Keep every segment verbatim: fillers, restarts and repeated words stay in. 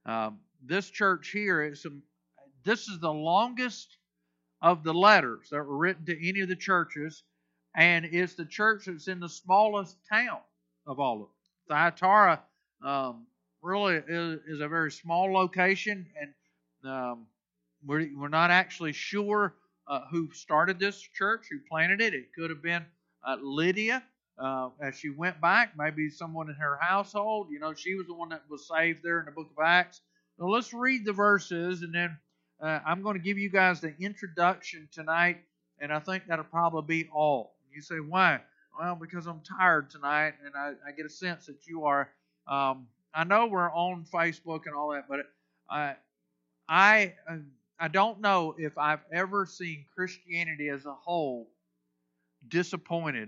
Um, this church here is some, this is the longest of the letters that were written to any of the churches, and it's the church that's in the smallest town of all of them. Thyatira um, really is, is a very small location, and um, we're, we're not actually sure uh, who started this church, who planted it. It could have been uh, Lydia. Uh, as she went back, maybe someone in her household. You know, she was the one that was saved there in the book of Acts. So let's read the verses, and then uh, I'm going to give you guys the introduction tonight, and I think that'll probably be all. You say, why? Well, because I'm tired tonight, and I, I get a sense that you are. Um, I know we're on Facebook and all that, but I, I, I don't know if I've ever seen Christianity as a whole disappointed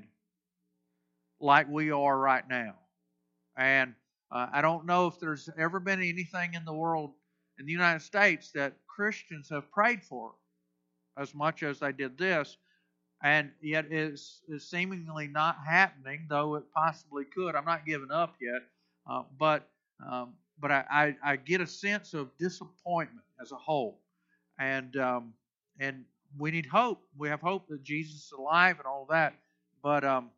like we are right now. And uh, I don't know if there's ever been anything in the world, in the United States, that Christians have prayed for as much as they did this. And yet it's, it's seemingly not happening, though it possibly could. I'm not giving up yet. Uh, but um, but I, I, I get a sense of disappointment as a whole. And um, and we need hope. We have hope that Jesus is alive and all that. But um,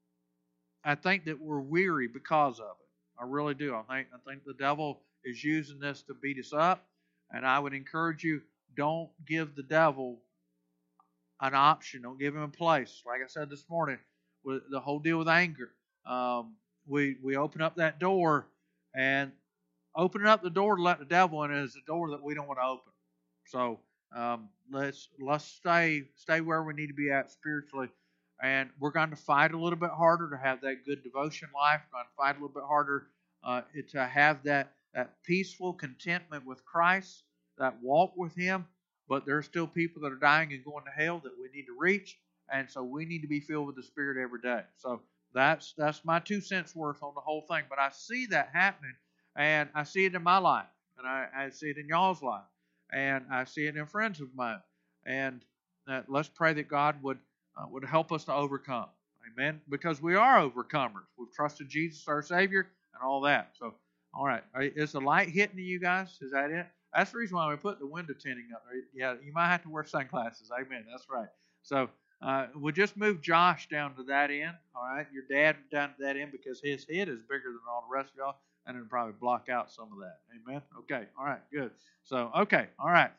I think that we're weary because of it. I really do. I think I think the devil is using this to beat us up, and I would encourage you, don't give the devil an option. Don't give him a place. Like I said this morning, with the whole deal with anger, um, we we open up that door, and opening up the door to let the devil in is a door that we don't want to open. So um, let's let's stay stay where we need to be at spiritually. And we're going to fight a little bit harder to have that good devotion life. We're going to fight a little bit harder uh, to have that, that peaceful contentment with Christ, that walk with Him. But there are still people that are dying and going to hell that we need to reach. And so we need to be filled with the Spirit every day. So that's that's my two cents worth on the whole thing. But I see that happening, and I see it in my life, and I, I see it in y'all's life, and I see it in friends of mine. And uh, let's pray that God would Uh, would help us to overcome. Amen? Because we are overcomers. We've trusted Jesus, our Savior, and all that. So, all right. Is the light hitting you guys? Is that it? That's the reason why we put the window tinting up there. Yeah, you might have to wear sunglasses. Amen. That's right. So, uh, we'll just move Josh down to that end. All right. Your dad down to that end because his head is bigger than all the rest of y'all, and it'll probably block out some of that. Amen? Okay. All right. Good. So, okay. All right.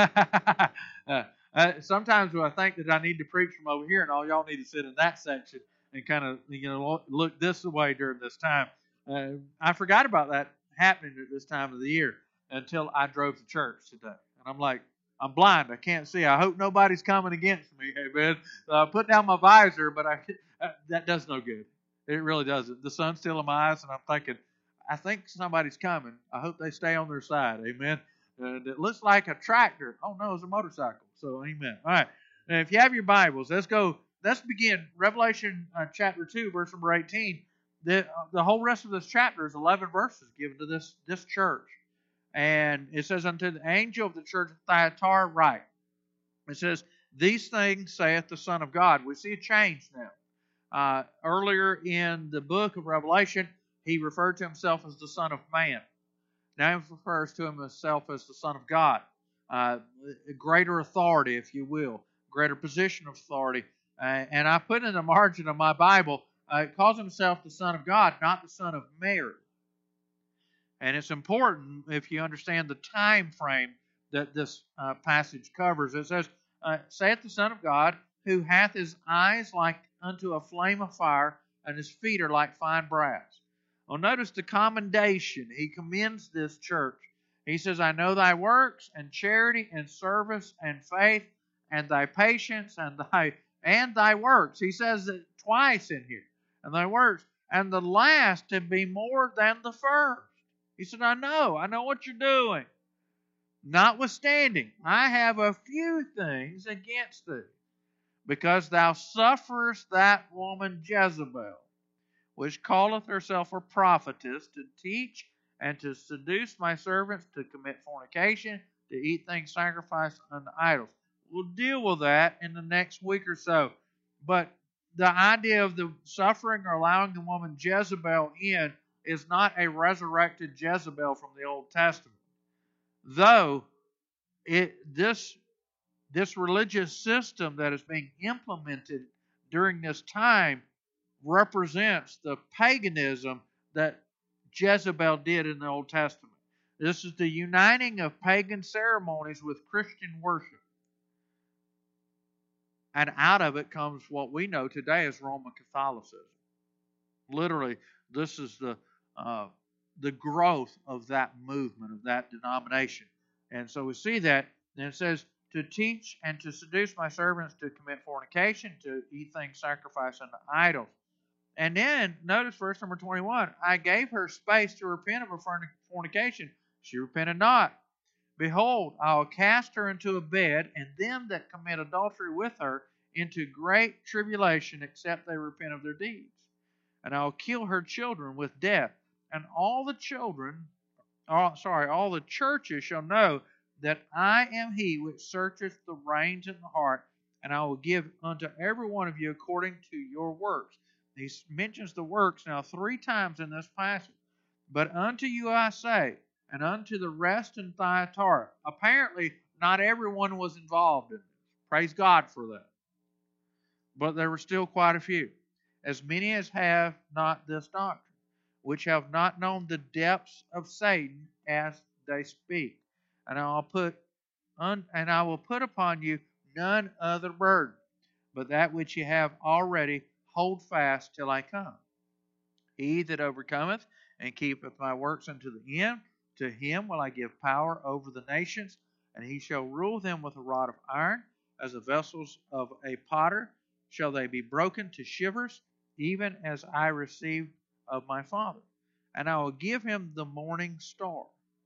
uh, Uh, sometimes I think that I need to preach from over here, and all y'all need to sit in that section and kind of you know look this way during this time. Uh, I forgot about that happening at this time of the year until I drove to church today, and I'm like, I'm blind, I can't see. I hope nobody's coming against me. Amen. So I put down my visor, but I uh, that does no good. It really doesn't. The sun's still in my eyes, and I'm thinking, I think somebody's coming. I hope they stay on their side. Amen. Uh, it looks like a tractor. Oh no, it's a motorcycle. So, amen. All right. Now, if you have your Bibles, let's go. Let's begin Revelation uh, chapter two, verse number eighteen. The, uh, the whole rest of this chapter is eleven verses given to this, this church. And it says, unto the angel of the church of Thyatira write. It says, these things saith the Son of God. We see a change now. Uh, earlier in the book of Revelation, he referred to himself as the Son of Man. Now he refers to himself as the Son of God. Uh, greater authority, if you will, greater position of authority. Uh, and I put in the margin of my Bible, uh, it calls himself the Son of God, not the Son of Mary. And it's important if you understand the time frame that this uh, passage covers. It says, uh, saith the Son of God, who hath his eyes like unto a flame of fire, and his feet are like fine brass. Well, notice the commendation. He commends this church. He says, I know thy works, and charity, and service, and faith, and thy patience, and thy and thy works. He says it twice in here. And thy works. And the last to be more than the first. He said, I know. I know what you're doing. Notwithstanding, I have a few things against thee, because thou sufferest that woman Jezebel, which calleth herself a prophetess, to teach and to seduce my servants to commit fornication, to eat things sacrificed unto idols. We'll deal with that in the next week or so. But the idea of the suffering or allowing the woman Jezebel in is not a resurrected Jezebel from the Old Testament. though it this this religious system that is being implemented during this time represents the paganism that Jezebel did in the Old Testament. This is the uniting of pagan ceremonies with Christian worship. And out of it comes what we know today as Roman Catholicism. Literally, this is the uh, the growth of that movement, of that denomination. And so we see that, and it says, to teach and to seduce my servants to commit fornication, to eat things sacrificed unto idols. And then, notice verse number twenty-one, I gave her space to repent of her fornication. She repented not. Behold, I will cast her into a bed, and them that commit adultery with her into great tribulation, except they repent of their deeds. And I will kill her children with death. And all the children, oh, sorry, all the churches shall know that I am he which searcheth the reins and the heart, and I will give unto every one of you according to your works. He mentions the works now three times in this passage. But unto you I say, and unto the rest in Thyatira. Apparently, not everyone was involved in this. Praise God for that. But there were still quite a few. As many as have not this doctrine, which have not known the depths of Satan as they speak. And I will put un, and I will put upon you none other burden, but that which ye have already, hold fast till I come. He that overcometh and keepeth my works unto the end, to him will I give power over the nations, and he shall rule them with a rod of iron, as the vessels of a potter shall they be broken to shivers, even as I received of my Father. And I will give him the morning star.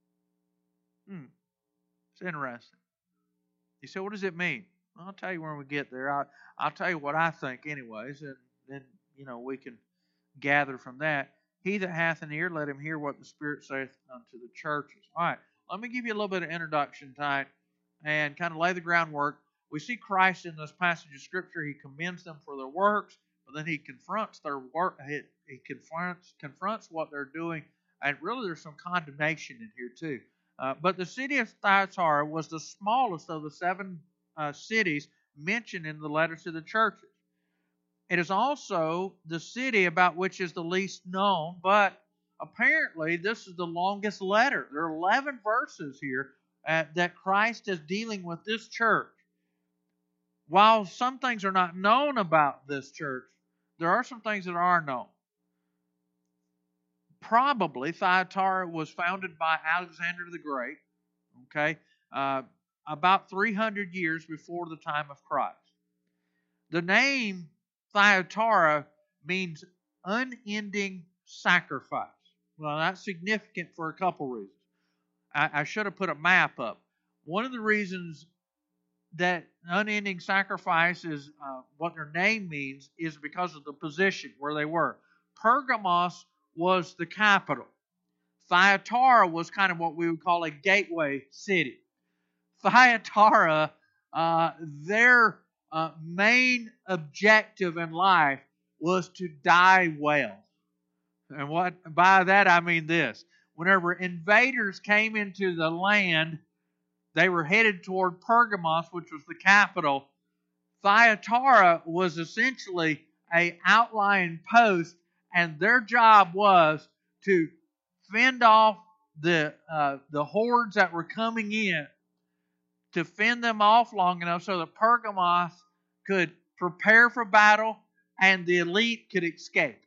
Hmm. It's interesting. You say, what does it mean? Well, I'll tell you when we get there. I'll, I'll tell you what I think anyways, and then, you know, we can gather from that. He that hath an ear, let him hear what the Spirit saith unto the churches. All right, let me give you a little bit of introduction tonight and kind of lay the groundwork. We see Christ in this passage of Scripture. He commends them for their works, but then he confronts their work. He, he confronts confronts what they're doing, and really there's some condemnation in here too. Uh, but the city of Thyatira was the smallest of the seven uh, cities mentioned in the letters to the churches. It is also the city about which is the least known, but apparently this is the longest letter. There are eleven verses here uh, that Christ is dealing with this church. While some things are not known about this church, there are some things that are known. Probably Thyatira was founded by Alexander the Great, okay, uh, about three hundred years before the time of Christ. The name Thyatira means unending sacrifice. Well, that's significant for a couple reasons. I, I should have put a map up. One of the reasons that unending sacrifice is uh, what their name means is because of the position where they were. Pergamos was the capital. Thyatira was kind of what we would call a gateway city. Thyatira, uh, their uh, main objective in life was to die well. And what by that I mean this. Whenever invaders came into the land, they were headed toward Pergamos, which was the capital. Thyatira was essentially an outlying post, and their job was to fend off the uh, the hordes that were coming in, to fend them off long enough so that Pergamos could prepare for battle and the elite could escape.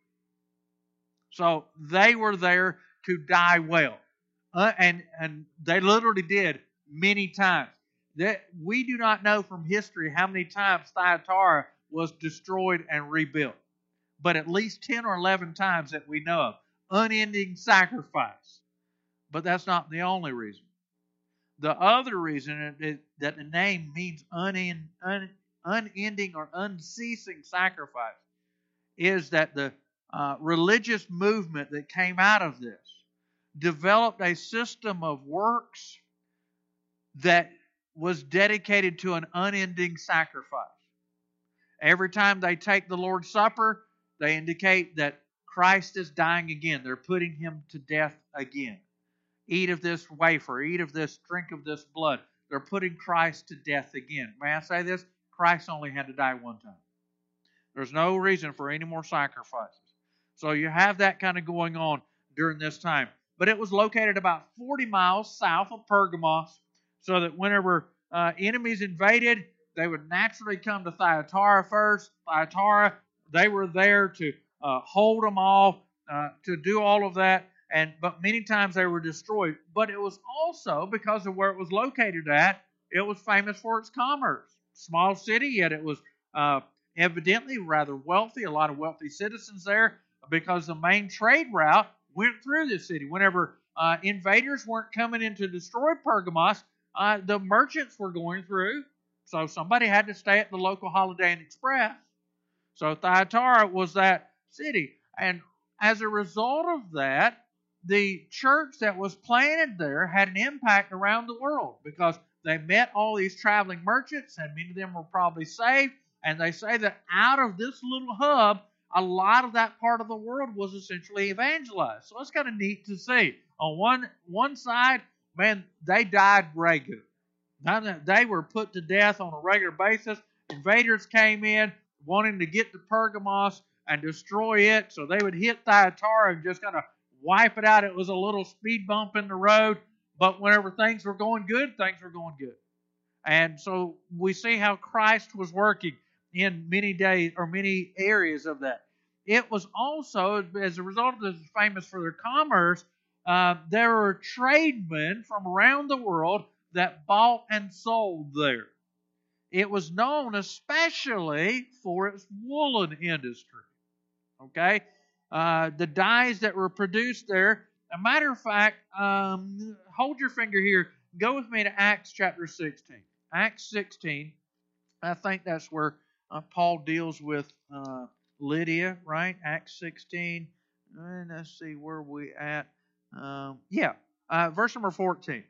So they were there to die well. Uh, and, and they literally did many times. That we do not know from history how many times Thyatira was destroyed and rebuilt. But at least ten or eleven times that we know of. Unending sacrifice. But that's not the only reason. The other reason is that the name means unend, un, unending or unceasing sacrifice is that the uh, religious movement that came out of this developed a system of works that was dedicated to an unending sacrifice. Every time they take the Lord's Supper, they indicate that Christ is dying again. They're putting him to death again. eat of this wafer, eat of this, drink of this blood. They're putting Christ to death again. May I say this? Christ only had to die one time. There's no reason for any more sacrifices. So you have that kind of going on during this time. But it was located about forty miles south of Pergamos, so that whenever uh, enemies invaded, they would naturally come to Thyatira first. Thyatira, they were there to uh, hold them off, uh, to do all of that. And but many times they were destroyed. But it was also, because of where it was located at, it was famous for its commerce. Small city, yet it was uh, evidently rather wealthy. A lot of wealthy citizens there, because the main trade route went through this city. Whenever uh, invaders weren't coming in to destroy Pergamos, uh, the merchants were going through. So somebody had to stay at the local Holiday Inn Express. So Thyatira was that city. And as a result of that, the church that was planted there had an impact around the world, because they met all these traveling merchants, and many of them were probably saved. And they say that out of this little hub, a lot of that part of the world was essentially evangelized. So it's kind of neat to see. On one one side, man, they died regular. They were put to death on a regular basis. Invaders came in wanting to get to Pergamos and destroy it, so they would hit Thyatira and just kind of wipe it out. It was a little speed bump in the road, but whenever things were going good, things were going good. And so we see how Christ was working in many days or many areas of that. It was also, as a result of this, famous for their commerce. Uh, there were tradesmen from around the world that bought and sold there. It was known especially for its woolen industry. Okay, uh, the dyes that were produced there. A matter of fact, um, hold your finger here. Go with me to Acts chapter sixteen. Acts sixteen. I think that's where uh, Paul deals with uh, Lydia, right? Acts sixteen. And let's see where we at. Um, yeah, uh, verse number fourteen.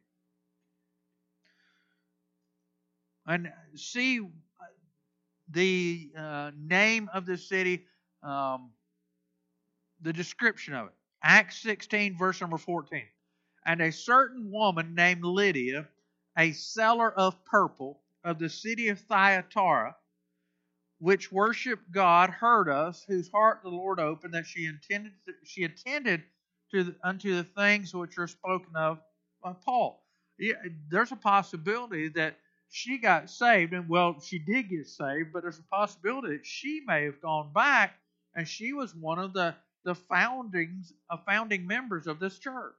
And see the uh, name of the city, um, the description of it. Acts sixteen, verse number fourteen. And a certain woman named Lydia, a seller of purple of the city of Thyatira, which worshiped God, heard us, whose heart the Lord opened, that she intended to, she attended to the, unto the things which are spoken of by Paul. Yeah, there's a possibility that she got saved, and well, she did get saved, but there's a possibility that she may have gone back, and she was one of the the foundings, uh, founding members of this church.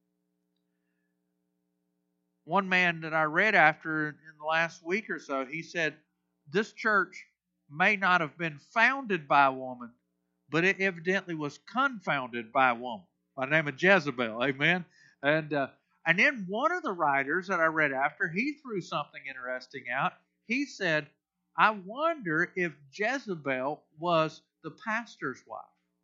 One man that I read after in the last week or so, he said, this church may not have been founded by a woman, but it evidently was confounded by a woman by the name of Jezebel. Amen. And uh, and then one of the writers that I read after, he threw something interesting out. He said, I wonder if Jezebel was the pastor's wife,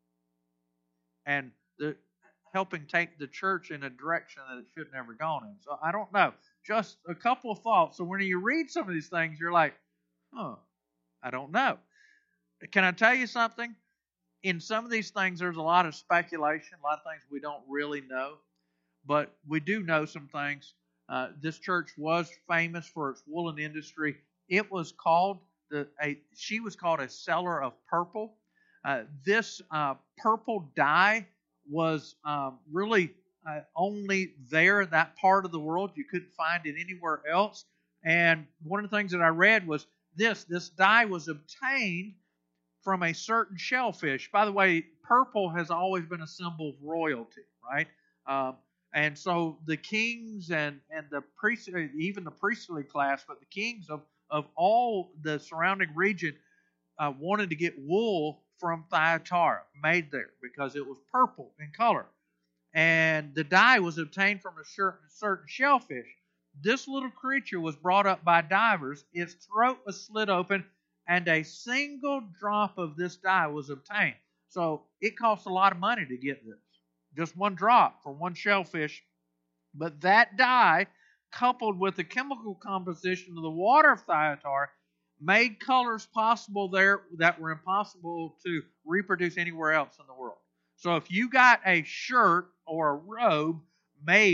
and the, helping take the church in a direction that it should have never gone in. So I don't know. Just a couple of thoughts. So when you read some of these things, you're like, huh, I don't know. Can I tell you something? In some of these things, there's a lot of speculation, a lot of things we don't really know. But we do know some things. Uh, this church was famous for its woolen industry. It was called, the, a, she was called a seller of purple. Uh, this uh, purple dye was um, really uh, only there in that part of the world. You couldn't find it anywhere else. And one of the things that I read was this. This dye was obtained from a certain shellfish. By the way, purple has always been a symbol of royalty, right? Um, and so the kings and, and the priest, even the priestly class, but the kings of, of all the surrounding region uh, wanted to get wool from Thyatira, made there, because it was purple in color. And the dye was obtained from a certain, certain shellfish. This little creature was brought up by divers. Its throat was slit open, and a single drop of this dye was obtained. So it cost a lot of money to get this. Just one drop for one shellfish. But that dye, coupled with the chemical composition of the water of Thyatira, made colors possible there that were impossible to reproduce anywhere else in the world. So if you got a shirt or a robe made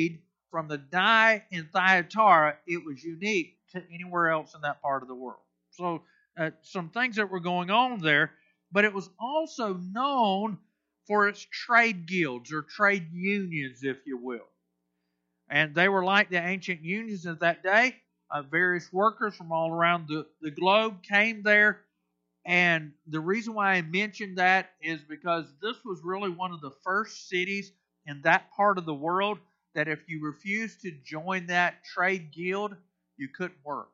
from the dye in Thyatira, it was unique to anywhere else in that part of the world. So uh, some things that were going on there, but it was also known for its trade guilds or trade unions, if you will. And they were like the ancient unions of that day. Uh, various workers from all around the, the globe came there. And the reason why I mentioned that is because this was really one of the first cities in that part of the world that if you refused to join that trade guild, you couldn't work.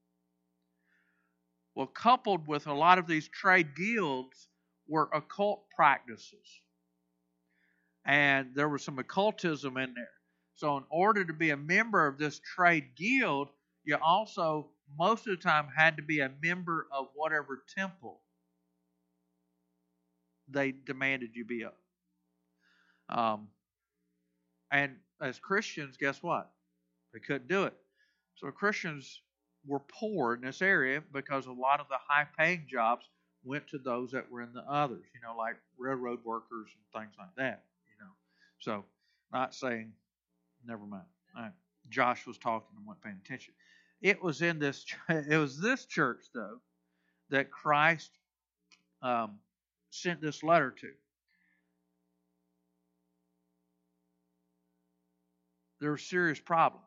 Well, coupled with a lot of these trade guilds were occult practices. And there was some occultism in there. So in order to be a member of this trade guild, you also, most of the time, had to be a member of whatever temple they demanded you be of. Um, and as Christians, guess what? They couldn't do it. So Christians were poor in this area because a lot of the high-paying jobs went to those that were in the others, you know, like railroad workers and things like that, you know. So, not saying, never mind. All right. Josh was talking and wasn't paying attention. It was in this. It was this church, though, that Christ um, sent this letter to. There were serious problems.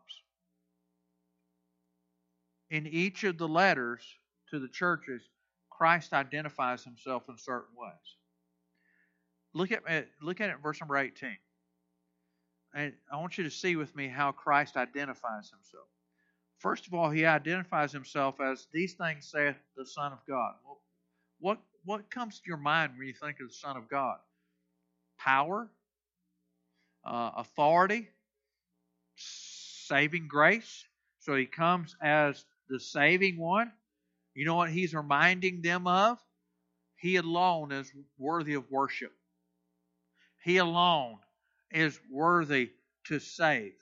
In each of the letters to the churches, Christ identifies himself in certain ways. Look at look at it in verse number eighteen. And I want you to see with me how Christ identifies himself. First of all, he identifies himself as, these things saith the Son of God. Well, what, what comes to your mind when you think of the Son of God? Power, uh, authority, saving grace. So he comes as the saving one. You know what he's reminding them of? He alone is worthy of worship. He alone is worthy to save.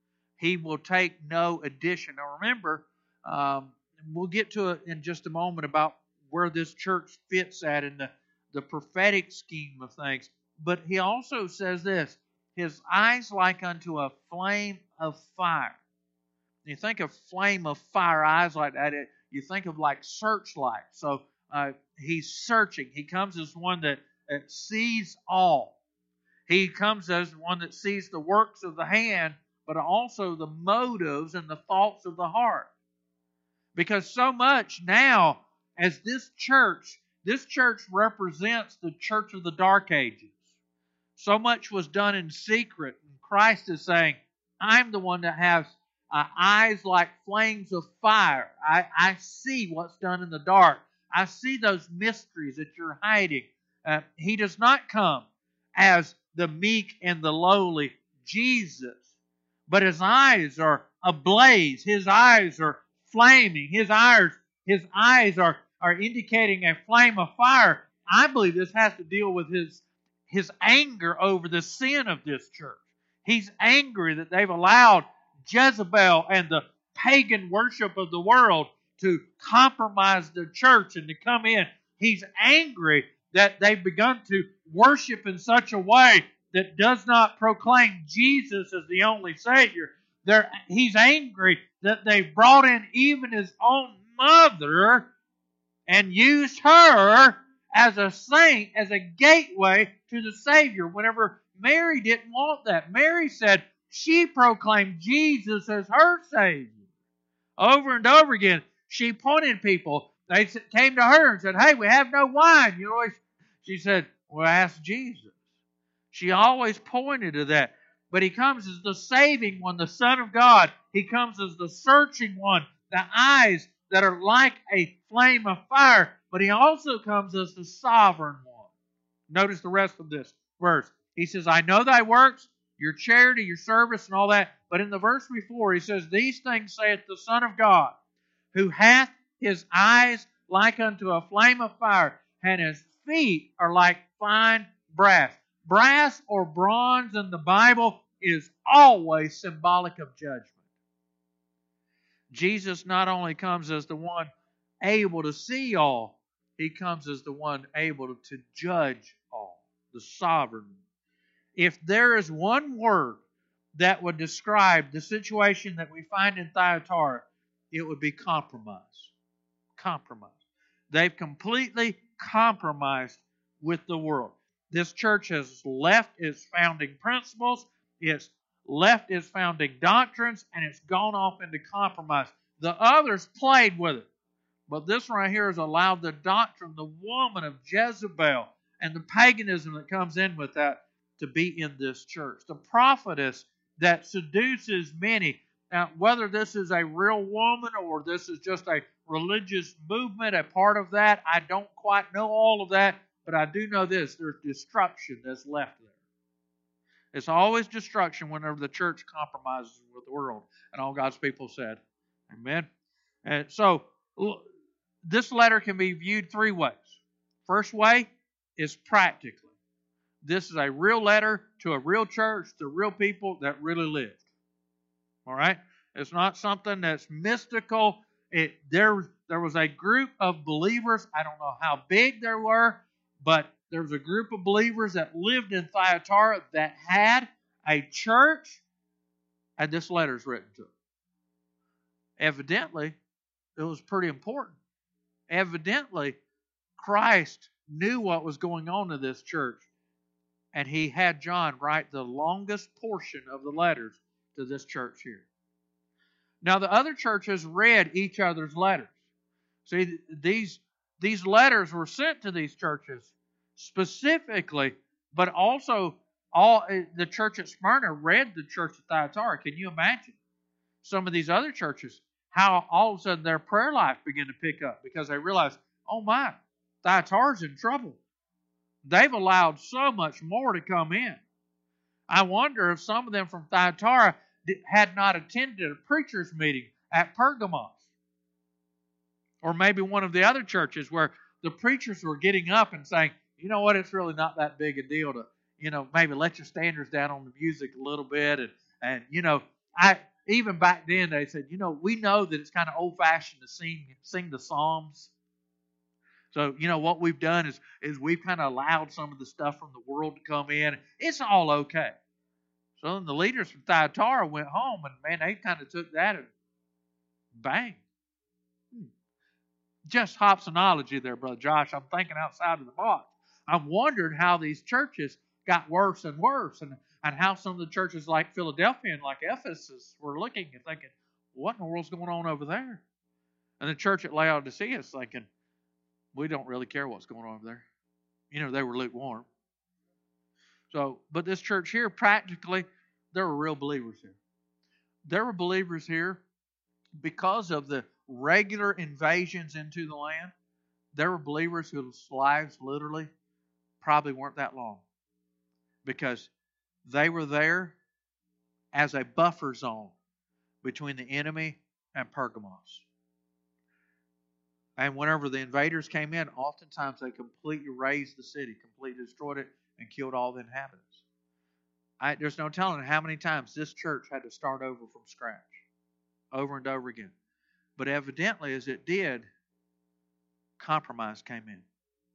He will take no addition. Now remember, um, we'll get to it in just a moment about where this church fits at in the, the prophetic scheme of things. But he also says this, his eyes like unto a flame of fire. You think of flame of fire, eyes like that, it, you think of like searchlight. So uh, he's searching. He comes as one that, that sees all. He comes as one that sees the works of the hand, but also the motives and the thoughts of the heart. Because so much now, as this church, this church represents the church of the Dark Ages. So much was done in secret. And Christ is saying, I'm the one that has uh, eyes like flames of fire. I, I see what's done in the dark. I see those mysteries that you're hiding. Uh, he does not come as the meek and the lowly Jesus, but his eyes are ablaze. His eyes are flaming. His eyes, his eyes are, are indicating a flame of fire. I believe this has to deal with his, his anger over the sin of this church. He's angry that they've allowed Jezebel and the pagan worship of the world to compromise the church and to come in. He's angry that they've begun to worship in such a way that does not proclaim Jesus as the only Savior. They're, he's angry that they brought in even his own mother and used her as a saint, as a gateway to the Savior, whenever Mary didn't want that. Mary said she proclaimed Jesus as her Savior. Over and over again, she pointed people. They came to her and said, hey, we have no wine. You know, she said, well, ask Jesus. She always pointed to that. But he comes as the saving one, the Son of God. He comes as the searching one, the eyes that are like a flame of fire. But he also comes as the sovereign one. Notice the rest of this verse. He says, I know thy works, your charity, your service, and all that. But in the verse before, he says, these things saith the Son of God, who hath his eyes like unto a flame of fire, and his feet are like fine brass. Brass or bronze in the Bible is always symbolic of judgment. Jesus not only comes as the one able to see all, he comes as the one able to judge all, the sovereign. If there is one word that would describe the situation that we find in Thyatira, it would be compromise. Compromise. They've completely compromised with the world. This church has left its founding principles, it's left its founding doctrines, and it's gone off into compromise. The others played with it. But this right here has allowed the doctrine, the woman of Jezebel, and the paganism that comes in with that to be in this church. The prophetess that seduces many. Now, whether this is a real woman or this is just a religious movement, a part of that, I don't quite know all of that, but I do know this. There's destruction that's left there. It's always destruction whenever the church compromises with the world. And all God's people said, amen. And so, this letter can be viewed three ways. First way is practically. This is a real letter to a real church, to real people that really lived. All right? It's not something that's mystical. It, there, there was a group of believers. I don't know how big they were, but there was a group of believers that lived in Thyatira that had a church, and this letter is written to them. Evidently, it was pretty important. Evidently, Christ knew what was going on in this church, and he had John write the longest portion of the letters to this church here. Now, the other churches read each other's letters. See, these, these letters were sent to these churches specifically, but also all the church at Smyrna read the church at Thyatira. Can you imagine some of these other churches, how all of a sudden their prayer life began to pick up because they realized, oh my, Thyatira's in trouble. They've allowed so much more to come in. I wonder if some of them from Thyatira had not attended a preacher's meeting at Pergamos. Or maybe one of the other churches where the preachers were getting up and saying, you know what, it's really not that big a deal to, you know, maybe let your standards down on the music a little bit. And, and you know, I even back then they said, you know, we know that it's kind of old-fashioned to sing sing the Psalms. So, you know, what we've done is, is we've kind of allowed some of the stuff from the world to come in. It's all okay. So then the leaders from Thyatira went home, and man, they kind of took that and bang. Hmm. Just hopsonology there, Brother Josh. I'm thinking outside of the box. I'm wondering how these churches got worse and worse, and, and how some of the churches like Philadelphia and like Ephesus were looking and thinking, what in the world's going on over there? And the church at Laodicea is thinking, we don't really care what's going on over there. You know, they were lukewarm. So, but this church here, practically, there were real believers here. There were believers here because of the regular invasions into the land. There were believers whose lives literally probably weren't that long because they were there as a buffer zone between the enemy and Pergamos. And whenever the invaders came in, oftentimes they completely razed the city, completely destroyed it, and killed all the inhabitants. I, there's no telling how many times this church had to start over from scratch, over and over again. But evidently, as it did, compromise came in.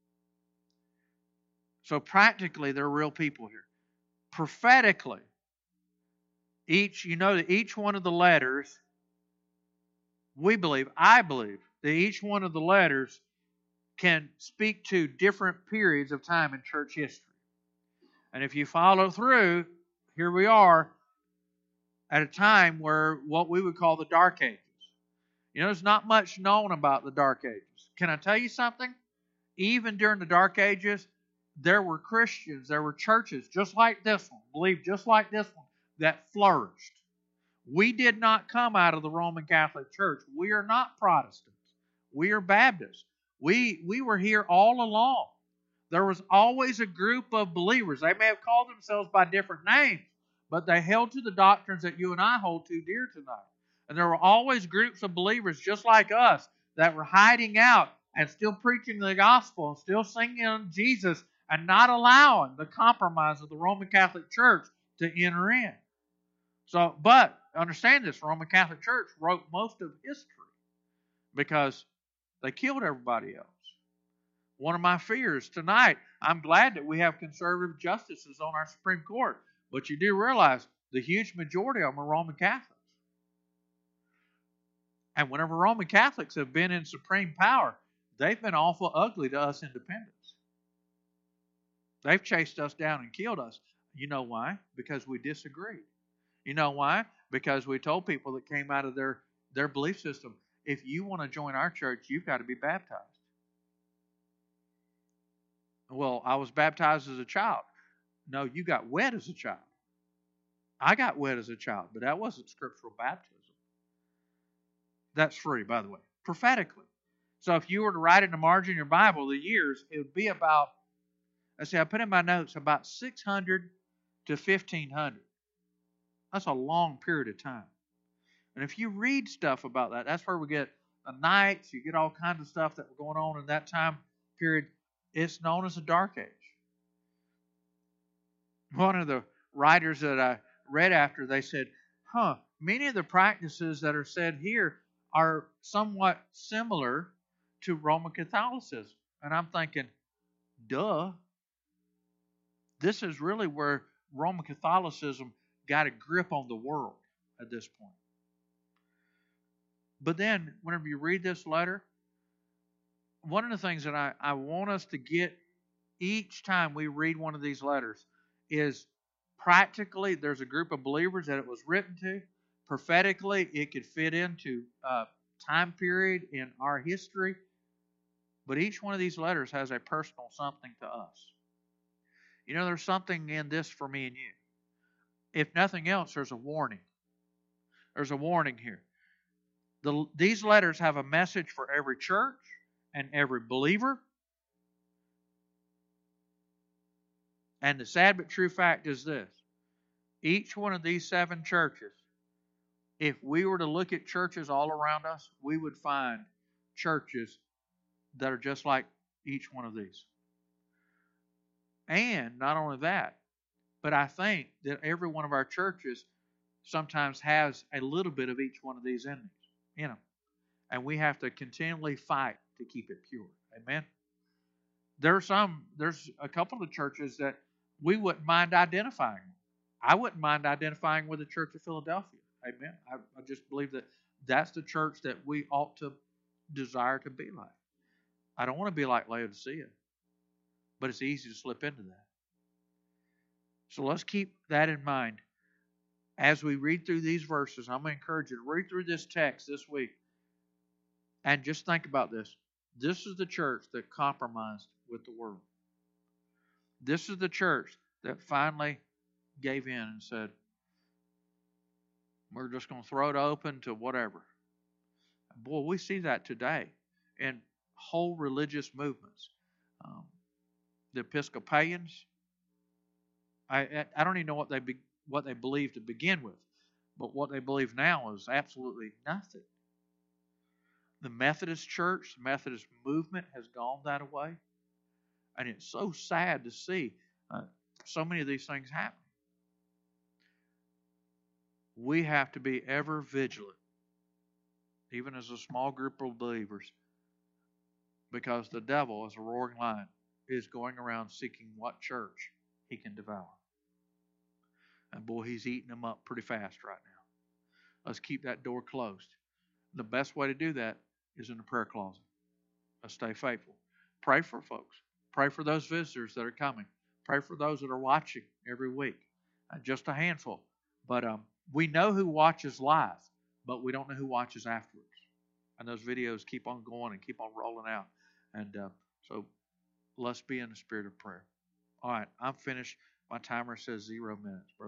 So practically, there are real people here. Prophetically, each you know that each one of the letters, we believe, I believe, that each one of the letters can speak to different periods of time in church history. And if you follow through, here we are at a time where what we would call the Dark Ages. You know, there's not much known about the Dark Ages. Can I tell you something? Even during the Dark Ages, there were Christians, there were churches just like this one, believed just like this one, that flourished. We did not come out of the Roman Catholic Church. We are not Protestants. We are Baptists. We, we were here all along. There was always a group of believers. They may have called themselves by different names, but they held to the doctrines that you and I hold to dear tonight. And there were always groups of believers just like us that were hiding out and still preaching the gospel and still singing Jesus and not allowing the compromise of the Roman Catholic Church to enter in. So, but understand this, Roman Catholic Church wrote most of history because they killed everybody else. One of my fears tonight, I'm glad that we have conservative justices on our Supreme Court, but you do realize the huge majority of them are Roman Catholics. And whenever Roman Catholics have been in supreme power, they've been awful ugly to us independents. They've chased us down and killed us. You know why? Because we disagreed. You know why? Because we told people that came out of their, their belief system, if you want to join our church, you've got to be baptized. Well, I was baptized as a child. No, you got wet as a child. I got wet as a child, but that wasn't scriptural baptism. That's free, by the way, prophetically. So if you were to write in the margin of your Bible the years, it would be about, let's see, I put in my notes, about six hundred to fifteen hundred. That's a long period of time. And if you read stuff about that, that's where we get the Knights, you get all kinds of stuff that were going on in that time period. It's known as the Dark Age. One of the writers that I read after, they said, huh, many of the practices that are said here are somewhat similar to Roman Catholicism. And I'm thinking, duh. This is really where Roman Catholicism got a grip on the world at this point. But then, whenever you read this letter, one of the things that I, I want us to get each time we read one of these letters is practically there's a group of believers that it was written to. Prophetically, it could fit into a time period in our history. But each one of these letters has a personal something to us. You know, there's something in this for me and you. If nothing else, there's a warning. There's a warning here. The, these letters have a message for every church and every believer. And the sad but true fact is this. Each one of these seven churches, if we were to look at churches all around us, we would find churches that are just like each one of these. And not only that, but I think that every one of our churches sometimes has a little bit of each one of these in them. In them. And we have to continually fight to keep it pure. Amen? There are some, there's a couple of churches that we wouldn't mind identifying. I wouldn't mind identifying with the Church of Philadelphia. Amen? I, I just believe that that's the church that we ought to desire to be like. I don't want to be like Laodicea, but it's easy to slip into that. So let's keep that in mind. As we read through these verses, I'm going to encourage you to read through this text this week and just think about this. This is the church that compromised with the world. This is the church that finally gave in and said, we're just going to throw it open to whatever. Boy, we see that today in whole religious movements. Um, the Episcopalians, I I don't even know what they be, what they believe to begin with, but what they believe now is absolutely nothing. The Methodist Church, the Methodist movement has gone that way, and it's so sad to see uh, so many of these things happen. We have to be ever vigilant, even as a small group of believers, because the devil, as a roaring lion, is going around seeking what church he can devour. And boy, he's eating them up pretty fast right now. Let's keep that door closed. The best way to do that is in the prayer closet. Let's stay faithful. Pray for folks. Pray for those visitors that are coming. Pray for those that are watching every week. Uh, just a handful. But um, we know who watches live, but we don't know who watches afterwards. And those videos keep on going and keep on rolling out. And uh, so let's be in the spirit of prayer. All right, I'm finished. My timer says zero minutes.